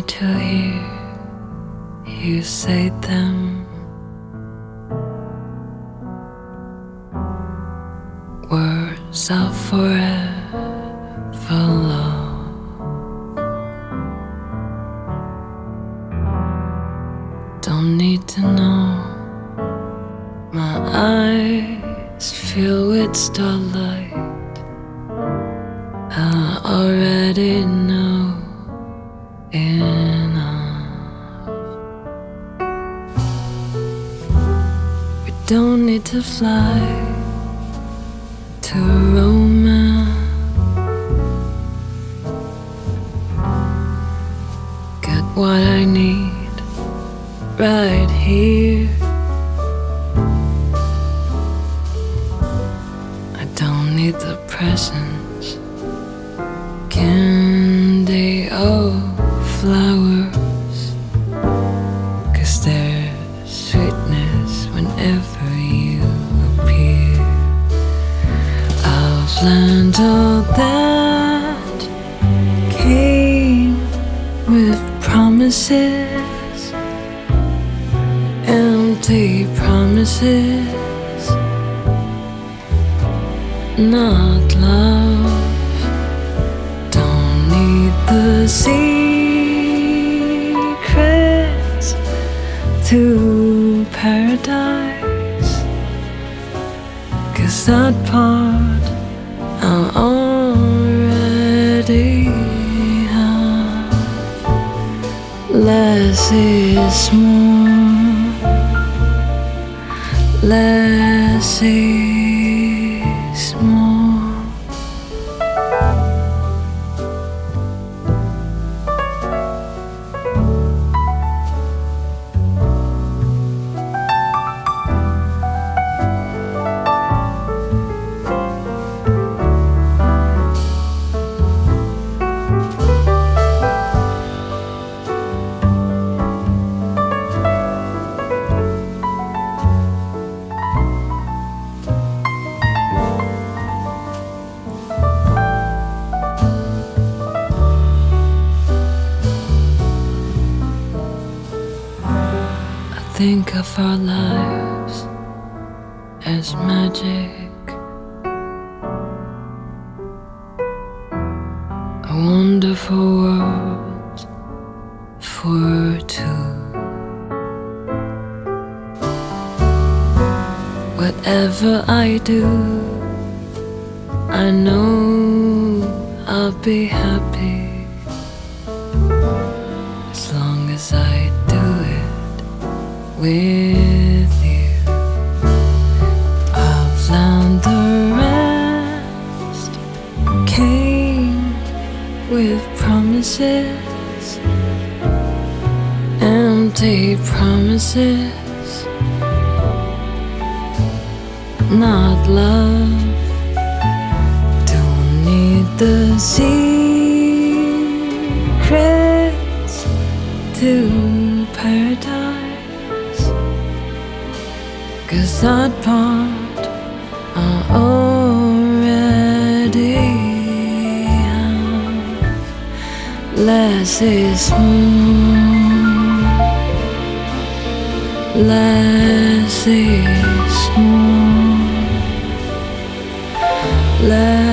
to hear you say them. Words of forever love. Don't need to know. My eyes fill with starlight. I already know enough. We don't need to fly to romance. Get what I need right here. I don't need the presents, candy or flowers, 'cause there's sweetness whenever you appear. I've learned all that came with promises, empty promises, not love. Don't need the secrets to paradise, 'cause that part I already have. Less is more, less is more. Think of our lives as magic, a wonderful world for two. Whatever I do, I know I'll be happy as long as I do it with you. I've learned the rest came with promises, empty promises, not love. Don't need the secrets to paradise, 'cause that part I already have. Less is more, less is more, less